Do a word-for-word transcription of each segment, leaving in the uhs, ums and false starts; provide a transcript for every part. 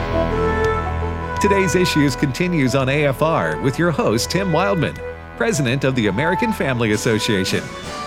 Today's Issues continues on A F R with your host, Tim Wildman, President of the American Family Association.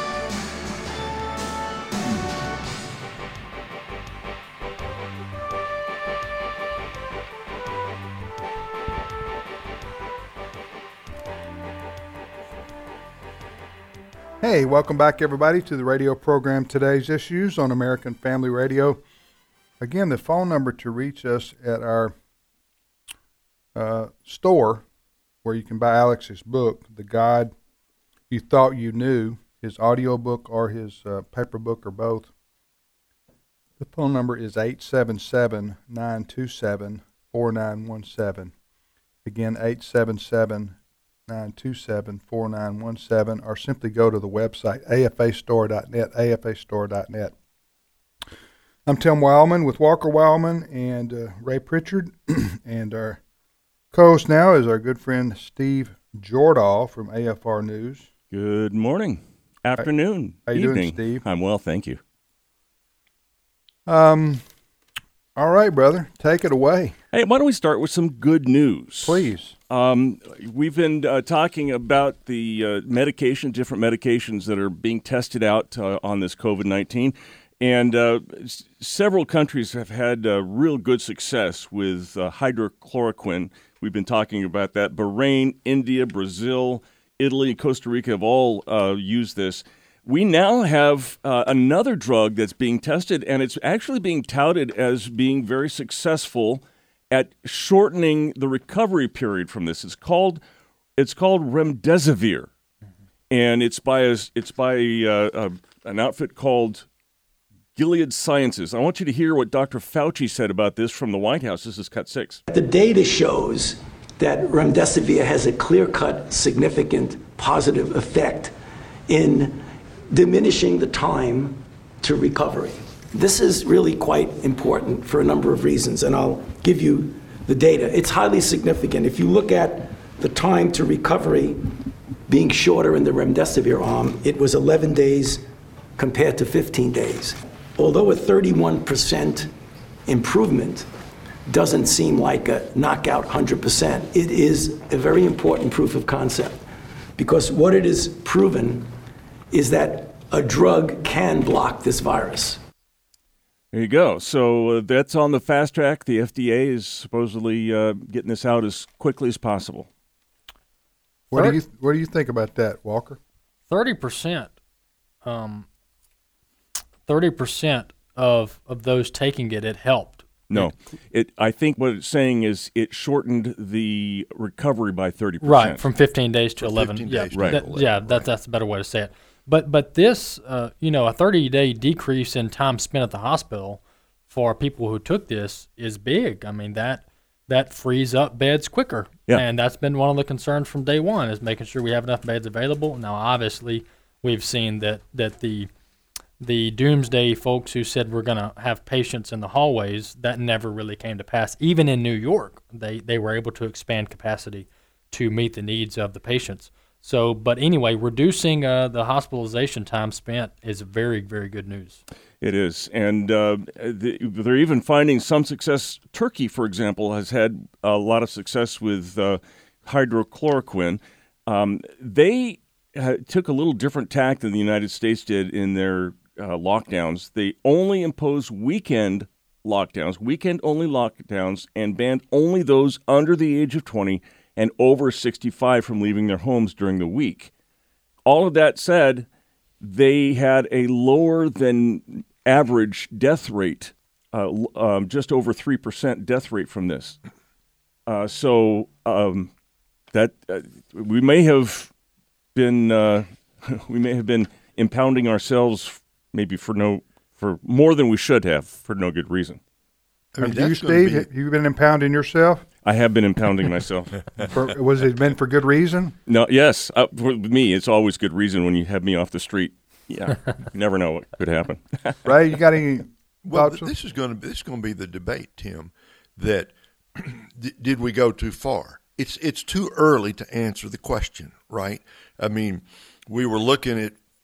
Hey, welcome back, everybody, to the radio program Today's Issues on American Family Radio. Again, the phone number to reach us at our uh, store, where you can buy Alex's book, The God You Thought You Knew, his audio book or his uh, paper book or both. The phone number is eight seven seven, nine two seven, four nine one seven. Again, eight seven seven, nine two seven, four nine one seven, or simply go to the website, A F A store dot net, A F A store dot net. I'm Tim Wildman with Walker Wildman and uh, Ray Pritchard, and our co-host now is our good friend Steve Jordahl from A F R News. Good morning, afternoon, How you evening. doing, Steve? I'm well, thank you. Um, all right, brother, take it away. Hey, why don't we start with some good news? Please. Um, we've been uh, talking about the uh, medication, different medications that are being tested out uh, on this COVID nineteen. And uh, s- several countries have had uh, real good success with uh, hydrochloroquine. We've been talking about that. Bahrain, India, Brazil, Italy, Costa Rica have all uh, used this. We now have uh, another drug that's being tested, and it's actually being touted as being very successful at shortening the recovery period from this. It's called it's called remdesivir, and it's by a, it's by uh, a, an outfit called Gilead Sciences. I want you to hear what Doctor Fauci said about this from the White House. This is cut six. The data shows that remdesivir has a clear-cut, significant positive effect in diminishing the time to recovery. This is really quite important for a number of reasons, and I'll give you the data. It's highly significant. If you look at the time to recovery being shorter in the remdesivir arm, it was eleven days compared to fifteen days. Although a thirty-one percent improvement doesn't seem like a knockout one hundred percent, it is a very important proof of concept, because what it is proven is that a drug can block this virus. There you go. So uh, that's on the fast track. The F D A is supposedly uh, getting this out as quickly as possible. What do you What do you think about that, Walker? Thirty percent, um, thirty percent of of those taking it, it helped. No, it. I think what it's saying is it shortened the recovery by thirty percent. Right, from fifteen days to From eleven. fifteen Yeah, days to Right. that, eleven, yeah, right. that, that's a better way to say it. But but this, uh, you know, a thirty-day decrease in time spent at the hospital for people who took this is big. I mean, that that frees up beds quicker. Yeah. And that's been one of the concerns from day one, is making sure we have enough beds available. Now, obviously, we've seen that, that the the doomsday folks who said we're going to have patients in the hallways, that never really came to pass. Even in New York, they, they were able to expand capacity to meet the needs of the patients. So, but anyway, reducing uh, the hospitalization time spent is very, very good news. It is. And uh, the, they're even finding some success. Turkey, for example, has had a lot of success with uh, hydrochloroquine. Um, they uh, took a little different tack than the United States did in their uh, lockdowns. They only imposed weekend lockdowns, weekend-only lockdowns, and banned only those under the age of twenty and over sixty-five from leaving their homes during the week. All of that said, they had a lower than average death rate, uh, um, just over three percent death rate from this. Uh, so um, that uh, we may have been uh, we may have been impounding ourselves maybe for no for more than we should have for no good reason. I mean, Have you, that's gonna Steve, be- have you been impounding yourself? I have been impounding myself. For, was it been for good reason? No, yes, uh, for me, it's always good reason when you have me off the street. Yeah, you never know what could happen. Ray, you got any Well, thoughts? this is going to this is going to be the debate, Tim. That d- did we go too far? It's it's too early to answer the question, right? I mean, we were looking at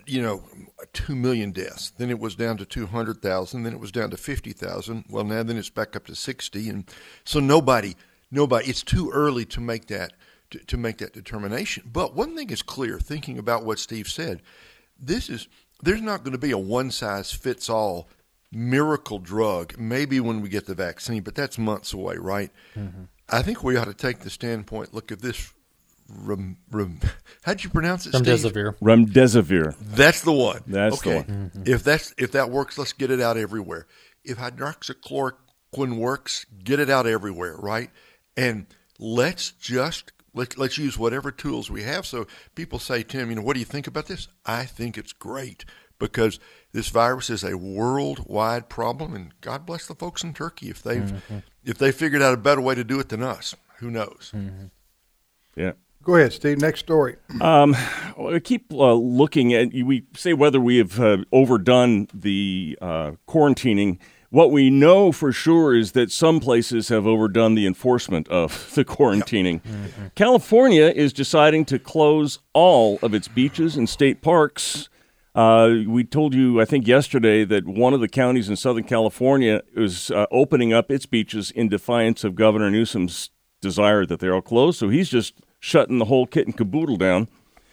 you know, two million deaths. Then it was down to two hundred thousand. Then it was down to fifty thousand. Well, now then it's back up to sixty. And so nobody, nobody, it's too early to make that, to, to make that determination. But one thing is clear, thinking about what Steve said, this is, there's not going to be a one-size-fits-all miracle drug, maybe when we get the vaccine, but that's months away, right? Mm-hmm. I think we ought to take the standpoint, look at this, rem, rem, how'd you pronounce it, Remdesivir. Steve? Remdesivir. That's the one. That's okay. the one. Mm-hmm. If that's if that works, let's get it out everywhere. If hydroxychloroquine works, get it out everywhere, right? And let's just let, let's use whatever tools we have. So people say, Tim, you know, what do you think about this? I think it's great because this virus is a worldwide problem, and God bless the folks in Turkey if they've mm-hmm. if they figured out a better way to do it than us. Who knows? Mm-hmm. Yeah. Go ahead, Steve. Next story. Um, well, I keep uh, looking at, we say whether we have uh, overdone the uh, quarantining. What we know for sure is that some places have overdone the enforcement of the quarantining. Yep. Mm-hmm. California is deciding to close all of its beaches and state parks. Uh, we told you, I think, yesterday that one of the counties in Southern California is uh, opening up its beaches in defiance of Governor Newsom's desire that they're all closed. So he's just shutting the whole kit and caboodle down.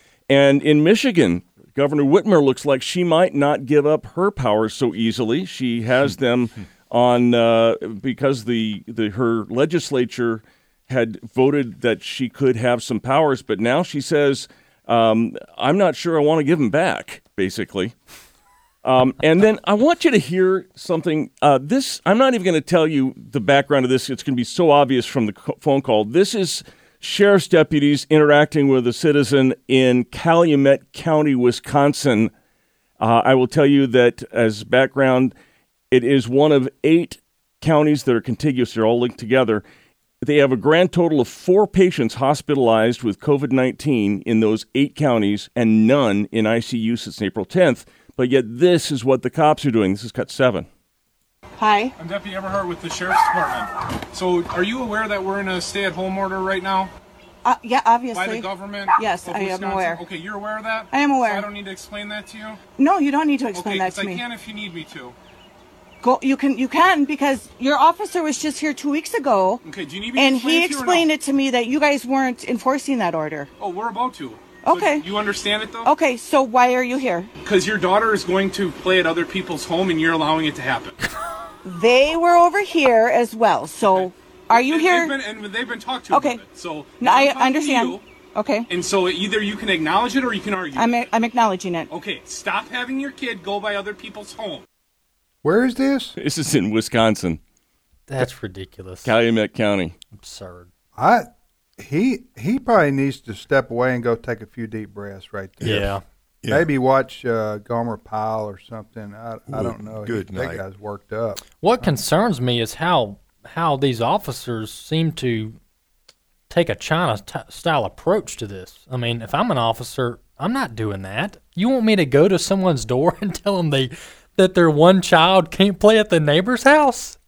And in Michigan, Governor Whitmer looks like she might not give up her powers so easily. She has them on uh, because the, the her legislature had voted that she could have some powers, but now she says, um, I'm not sure I want to give them back, basically. Um, and then I want you to hear something. Uh, this I'm not even going to tell you the background of this. It's going to be so obvious from the co- phone call. This is sheriff's deputies interacting with a citizen in Calumet County, Wisconsin. Uh, I will tell you that as background, it is one of eight counties that are contiguous. They're all linked together. They have a grand total of four patients hospitalized with covid nineteen in those eight counties and none in I C U since April tenth. But yet this is what the cops are doing. This is cut seven. Hi. I'm Deputy Everhart with the Sheriff's Department. So are you aware that we're in a stay-at-home order right now? Uh, yeah, obviously. By the government? Yes, of I am Wisconsin? aware. Okay, you're aware of that? I am aware. So I don't need to explain that to you? No, you don't need to explain okay, that to I me. I can if you need me to. Go. You can. You can because your officer was just here two weeks ago. Okay. Do you need me? And to explain he it to you or explained no? it to me that you guys weren't enforcing that order. Oh, we're about to. So okay. You understand it though? Okay. So why are you here? Because your daughter is going to play at other people's home, and you're allowing it to happen. They were over here as well. So okay. are you and here? They've been, and they've been talked to okay. about it. So no, I understand. You, okay. And so either you can acknowledge it or you can argue. I'm it. I'm acknowledging it. Okay. Stop having your kid go by other people's home. Where is this? This is in Wisconsin. That's ridiculous. Calumet County. Absurd. I he he probably needs to step away and go take a few deep breaths right there. Yeah. Yeah. Maybe watch uh, Gomer Pyle or something. I, I don't know. Good he, night. That guy's worked up. What concerns me is how how these officers seem to take a China t- style approach to this. I mean, if I'm an officer, I'm not doing that. You want me to go to someone's door and tell them they that their one child can't play at the neighbor's house?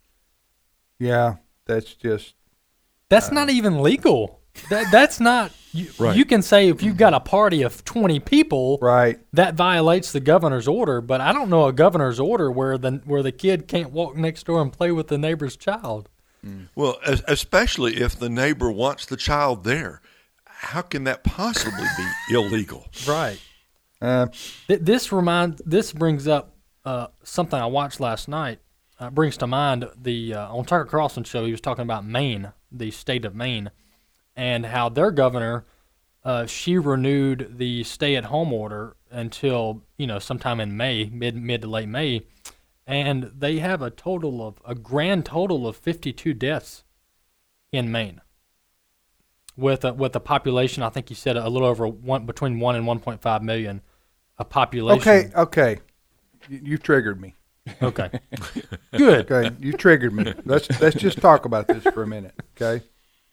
Yeah, that's just That's uh, not even legal. That that's not. You, Right. you can say if you've got a party of twenty people, right. that violates the governor's order. But I don't know a governor's order where the where the kid can't walk next door and play with the neighbor's child. Well, as, especially if the neighbor wants the child there. How can that possibly be illegal? Right. Uh, Th- this remind this brings up uh, something I watched last night. Uh, brings to mind the uh, on Tucker Carlson show. He was talking about Maine, the state of Maine, and how their governor uh, she renewed the stay-at-home order until you know sometime in May, mid mid to late May, and they have a total of a grand total of fifty-two deaths in Maine. With a, with a population, I think you said a little over one between one and one point five million, a population. okay, okay. You, you triggered me. Okay. Good. Okay, you triggered me. Let's let's just talk about this for a minute. Okay.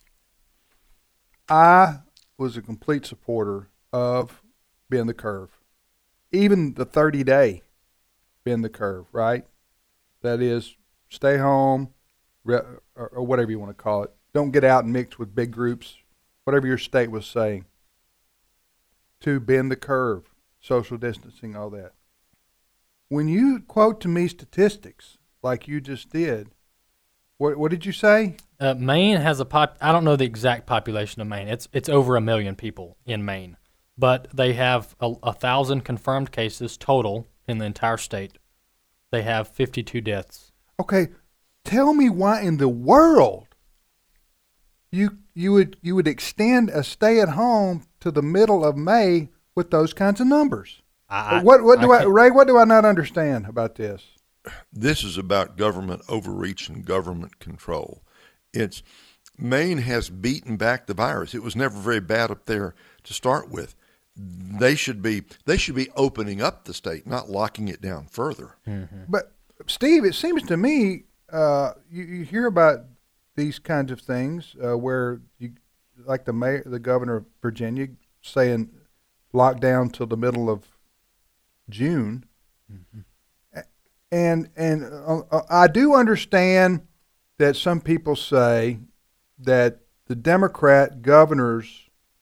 I was a complete supporter of bend the curve, even the thirty day bend the curve. Right. That is, stay home, or, or whatever you want to call it. Don't get out and mix with big groups. Whatever your state was saying. To bend the curve. social distancing, all that. When you quote to me statistics like you just did, what what did you say? Uh, Maine has a pop. I don't know the exact population of Maine. It's it's over a million people in Maine, but they have a, a thousand confirmed cases total in the entire state. They have fifty-two deaths. Okay, tell me why in the world you you would you would extend a stay at home to the middle of May with those kinds of numbers. I, what what do I I, Ray? What do I not understand about this? This is about government overreach and government control. It's Maine has beaten back the virus. It was never very bad up there to start with. They should be they should be opening up the state, not locking it down further. Mm-hmm. But Steve, it seems to me uh, you, you hear about these kinds of things uh, where you, like the mayor, the governor of Virginia, saying lockdown till the middle of June, mm-hmm. and and uh, I do understand that some people say that the Democrat governors.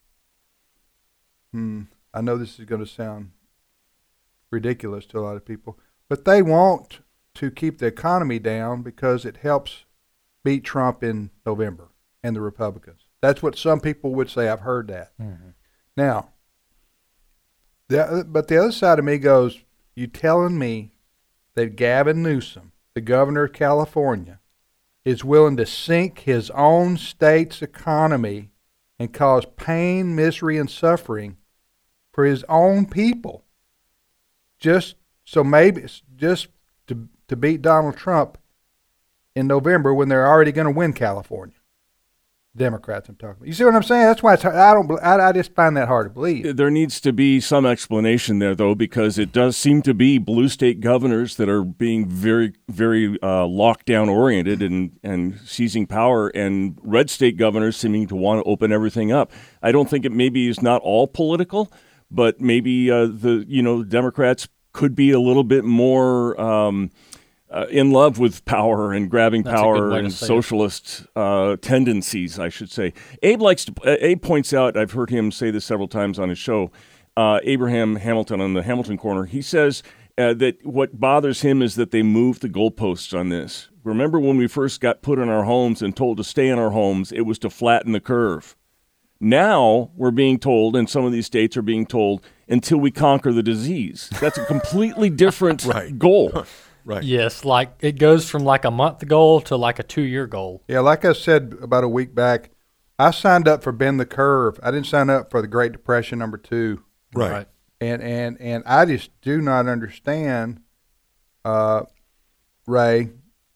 Hmm, I know this is going to sound ridiculous to a lot of people, but they want to keep the economy down because it helps beat Trump in November and the Republicans. That's what some people would say. I've heard that. Mm-hmm. Now, the, but the other side of me goes, you telling me that Gavin Newsom, the governor of California, is willing to sink his own state's economy and cause pain, misery, and suffering for his own people, just so maybe just to to beat Donald Trump in November when they're already going to win California? Democrats I'm talking about. You see what I'm saying? That's why it's hard. I don't. I, I just find that hard to believe. There needs to be some explanation there, though, because it does seem to be blue state governors that are being very, very uh, lockdown oriented and and seizing power, and red state governors seeming to want to open everything up. I don't think it maybe is not all political, but maybe uh, the you know Democrats could be a little bit more. Um, Uh, in love with power and grabbing That's power and socialist uh, tendencies, I should say. Abe likes to. Uh, Abe points out. I've heard him say this several times on his show. Uh, Abraham Hamilton on the Hamilton Corner. He says uh, that what bothers him is that they moved the goalposts on this. Remember when we first got put in our homes and told to stay in our homes? It was to flatten the curve. Now we're being told, and some of these states are being told, until we conquer the disease. That's a completely different right. goal. Right. Yes, like it goes from like a month goal to like a two-year goal. Yeah, like I said about a week back, I signed up for Bend the Curve. I didn't sign up for the Great Depression number two. Right. right. And and and I just do not understand, uh, Ray,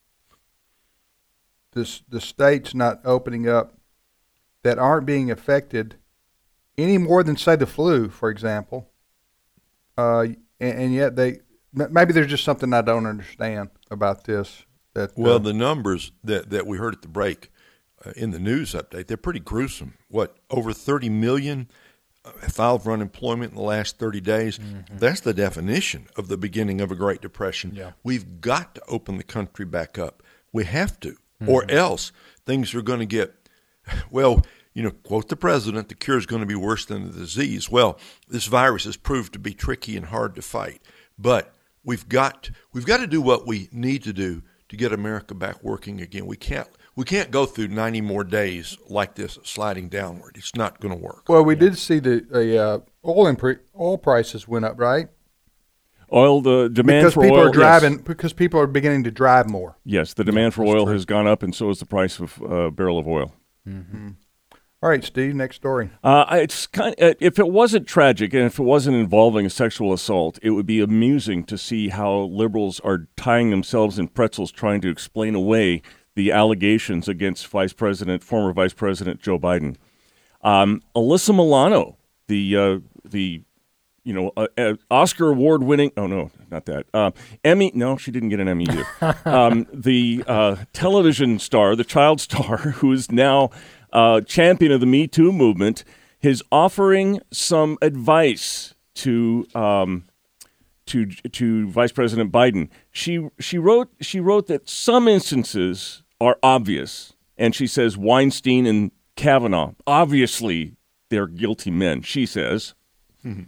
this the states not opening up that aren't being affected any more than, say, the flu, for example. Uh, and, and yet they. Maybe there's just something I don't understand about this. That well, uh, the numbers that, that we heard at the break uh, in the news update, they're pretty gruesome. What, over thirty million uh, filed for unemployment in the last thirty days? Mm-hmm. That's the definition of the beginning of a Great Depression. Yeah. We've got to open the country back up. We have to, mm-hmm. or else things are going to get, well, you know, quote the president, the cure is going to be worse than the disease. Well, this virus has proved to be tricky and hard to fight, but We've got we've got to do what we need to do to get America back working again. We can't we can't go through ninety more days like this sliding downward. It's not going to work. Well, we yeah. did see the uh, oil impre- oil prices went up, right? Oil, the demand because for people oil are driving yes. because people are beginning to drive more. Yes, the demand yeah, for oil true. has gone up, and so has the price of a uh, barrel of oil. Mm-hmm. All right, Steve, next story. Uh, it's kind of, if it wasn't tragic and if it wasn't involving a sexual assault, it would be amusing to see how liberals are tying themselves in pretzels trying to explain away the allegations against Vice President, former Vice President Joe Biden. Um, Alyssa Milano, the uh, the you know uh, uh, Oscar award winning, oh no, not that uh, Emmy, no, she didn't get an Emmy either. um, the uh, television star, the child star, who is now Uh, champion of the Me Too movement, is offering some advice to um, to to Vice President Biden. She she wrote she wrote that some instances are obvious, and she says Weinstein and Kavanaugh, obviously they're guilty men. She says, mm-hmm.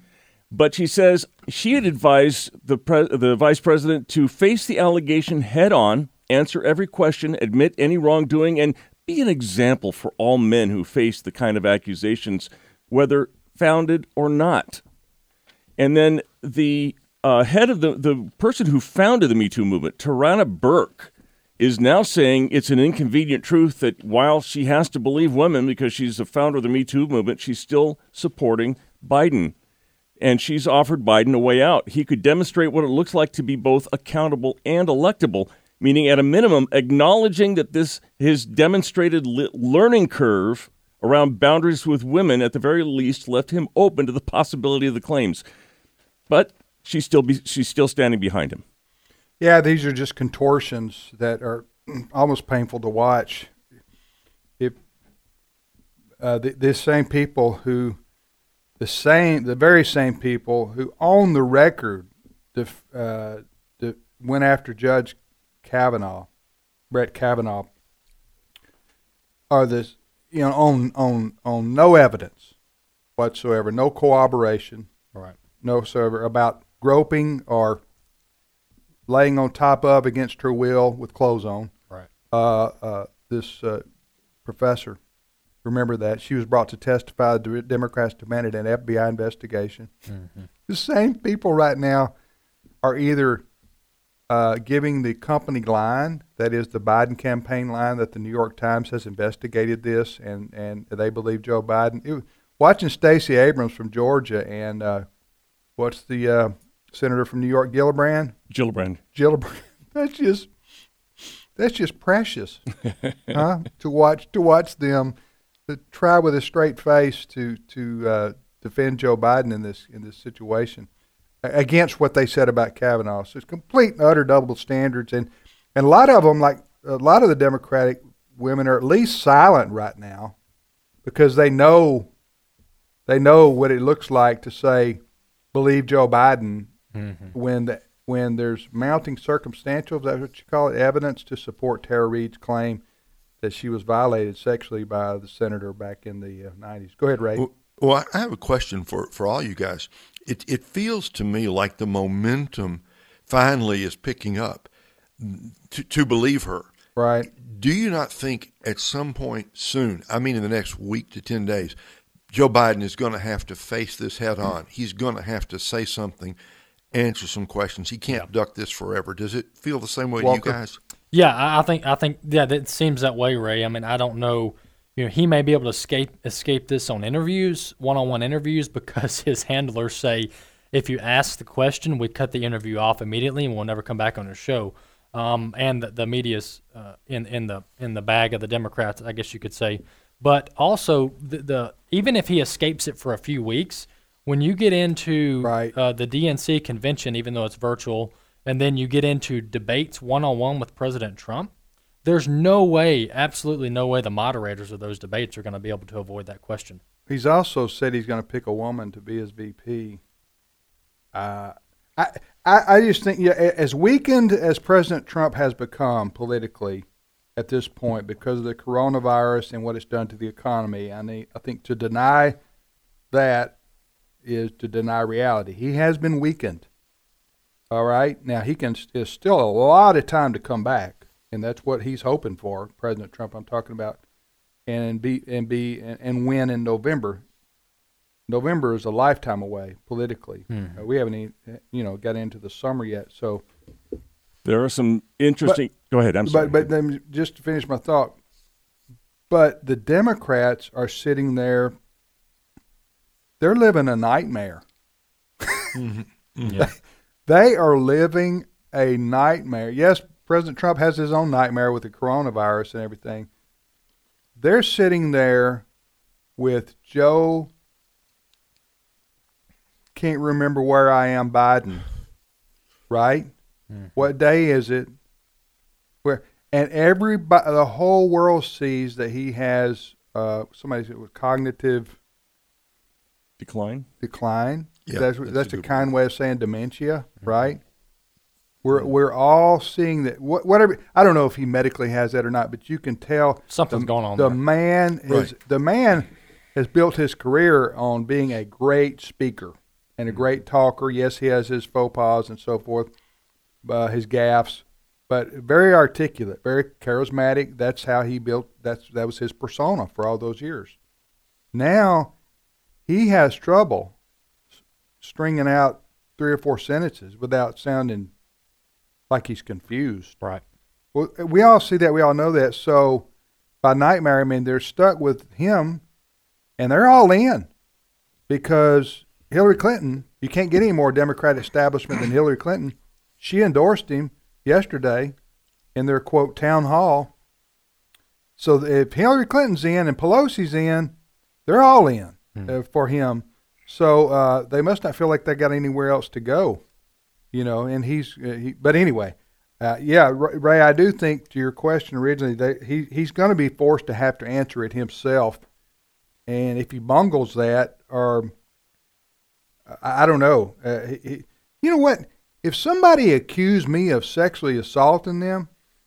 But she says she had advised the pre- the vice president to face the allegation head on, answer every question, admit any wrongdoing, and be an example for all men who face the kind of accusations, whether founded or not. And then the uh, head of the, the person who founded the Me Too movement, Tarana Burke, is now saying it's an inconvenient truth that while she has to believe women because she's the founder of the Me Too movement, she's still supporting Biden. And she's offered Biden a way out. He could demonstrate what it looks like to be both accountable and electable, meaning at a minimum acknowledging that this his demonstrated li- learning curve around boundaries with women at the very least left him open to the possibility of the claims. But she's still be, she's still standing behind him. Yeah, these are just contortions that are almost painful to watch. If uh, the, the same people who, the same, the very same people who own the record, def, uh, def, went after Judge Kavanaugh, Brett Kavanaugh, are this, you know, on on on no evidence whatsoever, no corroboration, right? No server about groping or laying on top of against her will with clothes on. Right. Uh, uh, this uh, professor, remember that she was brought to testify. The Democrats demanded an F B I investigation. Mm-hmm. The same people right now are either uh, giving the company line, that is the Biden campaign line, that the New York Times has investigated this, and, and they believe Joe Biden. It, watching Stacey Abrams from Georgia and uh, what's the uh, senator from New York, Gillibrand? Gillibrand. Gillibrand. That's just that's just precious, huh? To watch to watch them to try with a straight face to to uh, defend Joe Biden in this in this situation against what they said about Kavanaugh. So it's complete and utter double standards, and and a lot of them, like a lot of the Democratic women, are at least silent right now because they know they know what it looks like to say believe Joe Biden. Mm-hmm. When the, when there's mounting circumstantial, is that what you call it, evidence to support Tara Reade's claim that she was violated sexually by the senator back in the uh, nineties. Go ahead, Ray. Well, well, I have a question for, for all you guys. It it feels to me like the momentum finally is picking up to to believe her. Right. Do you not think at some point soon, I mean in the next week to ten days, Joe Biden is going to have to face this head on? He's going to have to say something, answer some questions. He can't yeah. duck this forever. Does it feel the same way Walker? to you guys? Yeah, I think I think yeah, that seems that way, Ray. I mean, I don't know. You know, he may be able to escape escape this on interviews, one-on-one interviews, because his handlers say if you ask the question, we cut the interview off immediately and we'll never come back on the show. Um, and the, the media's uh, in in the in the bag of the Democrats, I guess you could say. But also, the, the even if he escapes it for a few weeks, when you get into right. uh, the D N C convention, even though it's virtual, and then you get into debates one-on-one with President Trump, there's no way, absolutely no way the moderators of those debates are going to be able to avoid that question. He's also said he's going to pick a woman to be his V P. Uh, I, I, I just think, yeah, as weakened as President Trump has become politically at this point because of the coronavirus and what it's done to the economy, I, need, I think to deny that is to deny reality. He has been weakened. All right? Now, he can. There's still a lot of time to come back, and that's what he's hoping for, President Trump I'm talking about, and be and be and, and win in November. November is a lifetime away politically. Mm. Uh, we haven't even, you know, got into the summer yet, so there are some interesting. But, go ahead. I'm sorry. But but then just to finish my thought, but the Democrats are sitting there. They're living a nightmare. mm-hmm. Yeah. They are living a nightmare. Yes, President Trump has his own nightmare with the coronavirus and everything. They're sitting there with Joe, can't remember where I am, Biden, right? Mm-hmm. What day is it? Where and everybody, the whole world sees that he has uh, somebody said with cognitive decline. Decline. Yeah, that's that's, that's a, a kind way of saying dementia, mm-hmm. right? We're we're all seeing that. Wh- whatever. I don't know if he medically has that or not, but you can tell something's the, going on. The there. man is right. the man has built his career on being a great speaker and a great talker. Yes, he has his faux pas and so forth, uh, his gaffes, but very articulate, very charismatic. That's how he built. That's that was his persona for all those years. Now, he has trouble stringing out three or four sentences without sounding like he's confused. Right. Well, we all see that. We all know that. So, by Nightmare, I mean, they're stuck with him, and they're all in because Hillary Clinton, you can't get any more Democratic establishment than Hillary Clinton. She endorsed him yesterday in their, quote, town hall. So if Hillary Clinton's in and Pelosi's in, they're all in mm. uh, for him. So uh, they must not feel like they got anywhere else to go, you know, and he's uh, he, but anyway, uh, yeah, Ray, I do think to your question originally that he, he's going to be forced to have to answer it himself. And if he bungles that, or I, I don't know, uh, he, he, you know what, if somebody accused me of sexually assaulting them,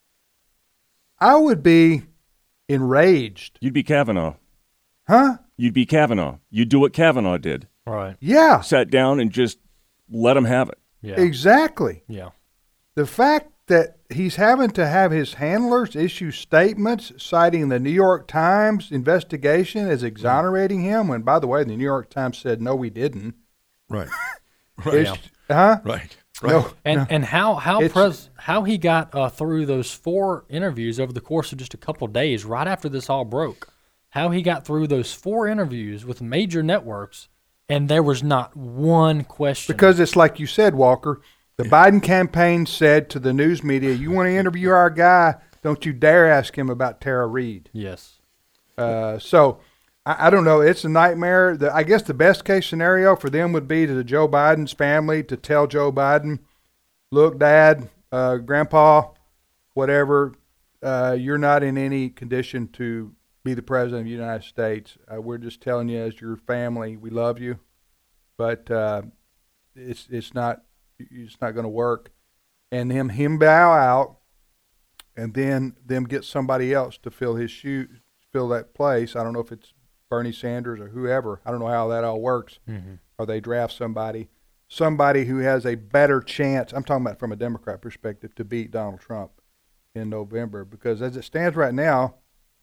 I would be enraged. You'd be Kavanaugh. Huh? You'd be Kavanaugh. You'd do what Kavanaugh did. Right. Yeah. Sat down and just let him have it. Yeah. Exactly. Yeah. The fact that he's having to have his handlers issue statements citing the New York Times investigation as exonerating him, when, by the way, the New York Times said, no, we didn't. Right. Right. Yeah. Huh? Right. Right. No, and no. and how how pres- how he got uh, through those four interviews over the course of just a couple of days, right after this all broke. How he got through those four interviews with major networks, and there was not one question. Because it's like you said, Walker, the Biden campaign said to the news media, you want to interview our guy, don't you dare ask him about Tara Reid. Yes. Uh, so, I, I don't know. It's a nightmare. The, I guess the best case scenario for them would be to the Joe Biden's family to tell Joe Biden, look, Dad, uh, Grandpa, whatever, uh, you're not in any condition to be the president of the United States. Uh, we're just telling you as your family, we love you, but uh, it's it's not it's not going to work. And him him bow out, and then them get somebody else to fill his shoe, fill that place. I don't know if it's Bernie Sanders or whoever. I don't know how that all works. Mm-hmm. Or they draft somebody, somebody who has a better chance. I'm talking about from a Democrat perspective to beat Donald Trump in November, because as it stands right now,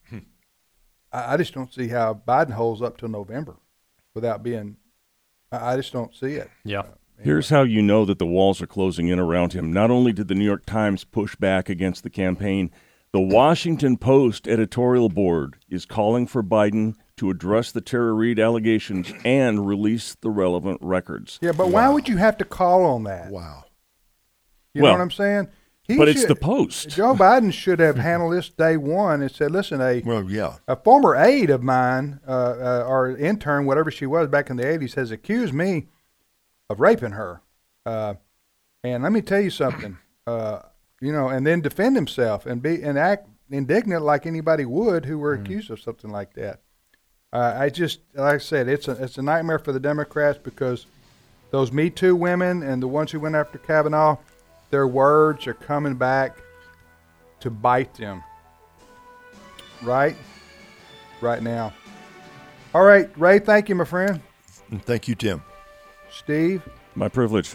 I just don't see how Biden holds up till November without being – I just don't see it. Yeah. Uh, anyway. Here's how you know that the walls are closing in around him. Not only did the New York Times push back against the campaign, the Washington Post editorial board is calling for Biden to address the Tara Reid allegations and release the relevant records. Yeah, but wow. Why would you have to call on that? Wow. You well, know what I'm saying? He but should, it's the Post. Joe Biden should have handled this day one and said, listen, a well, yeah. a former aide of mine, uh, uh, or intern, whatever she was back in the eighties, has accused me of raping her. Uh, and let me tell you something, uh, you know, and then defend himself and be and act indignant like anybody would who were mm. accused of something like that. Uh, I just, like I said, it's a, it's a nightmare for the Democrats, because those Me Too women and the ones who went after Kavanaugh, their words are coming back to bite them. Right? Right now. All right, Ray, thank you, my friend. And thank you, Tim. Steve. My privilege.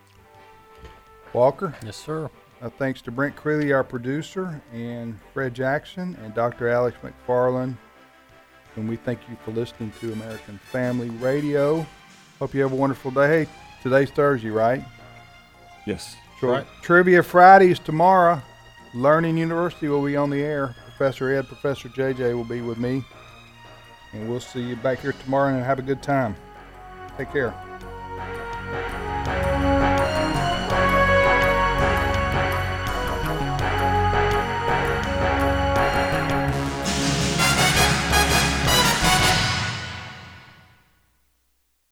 Walker. Yes, sir. Uh, thanks to Brent Creeley, our producer, and Fred Jackson, and Doctor Alex McFarland. And we thank you for listening to American Family Radio. Hope you have a wonderful day. Hey, today's Thursday, right? Yes. So right. Trivia Friday is tomorrow. Learning University will be on the air. Professor Ed, Professor J J will be with me. And we'll see you back here tomorrow, and have a good time. Take care.